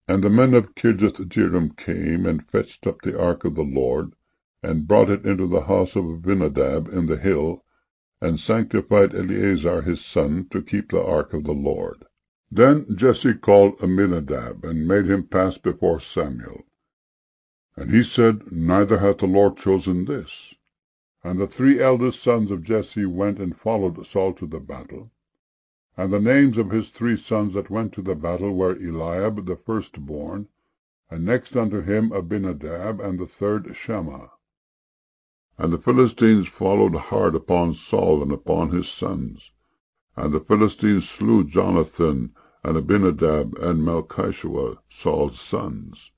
And the men of Kirjath-jearim came and fetched up the ark of the Lord, and brought it into the house of Abinadab in the hill, and sanctified Eleazar his son to keep the ark of the Lord. Then Jesse called Abinadab, and made him pass before Samuel. And he said, Neither hath the Lord chosen this. And the 3 eldest sons of Jesse went and followed Saul to the battle. And the names of his 3 sons that went to the battle were Eliab the firstborn, and next unto him Abinadab, and the 3rd Shammah. And the Philistines followed hard upon Saul and upon his sons. And the Philistines slew Jonathan and Abinadab and Melchishua, Saul's sons.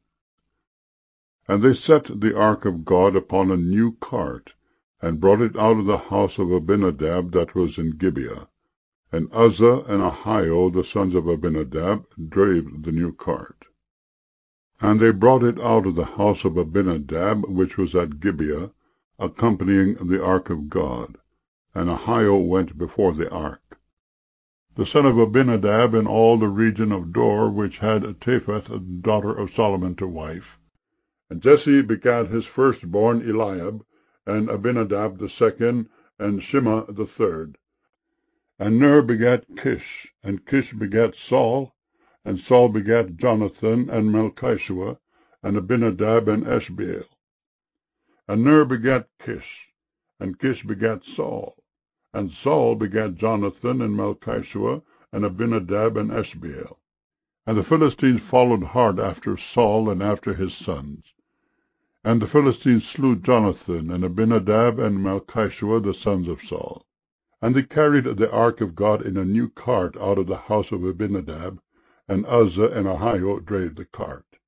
And they set the ark of God upon a new cart, and brought it out of the house of Abinadab that was in Gibeah. And Uzzah and Ahio, the sons of Abinadab, drave the new cart. And they brought it out of the house of Abinadab, which was at Gibeah, accompanying the ark of God. And Ahio went before the ark. The son of Abinadab in all the region of Dor, which had Taphath, daughter of Solomon, to wife. And Jesse begat his firstborn Eliab, and Abinadab the second, and Shimea the third. And Ner begat Kish, and Kish begat Saul, and Saul begat Jonathan, and Melchishua, and Abinadab, and Eshbaal. And Ner begat Kish, and Kish begat Saul, and Saul begat Jonathan, and Melchishua, and Abinadab, and Eshbaal. And the Philistines followed hard after Saul and after his sons. And the Philistines slew Jonathan, and Abinadab, and Melchishua, the sons of Saul. And they carried the ark of God in a new cart out of the house of Abinadab, and Uzzah and Ahio drave the cart.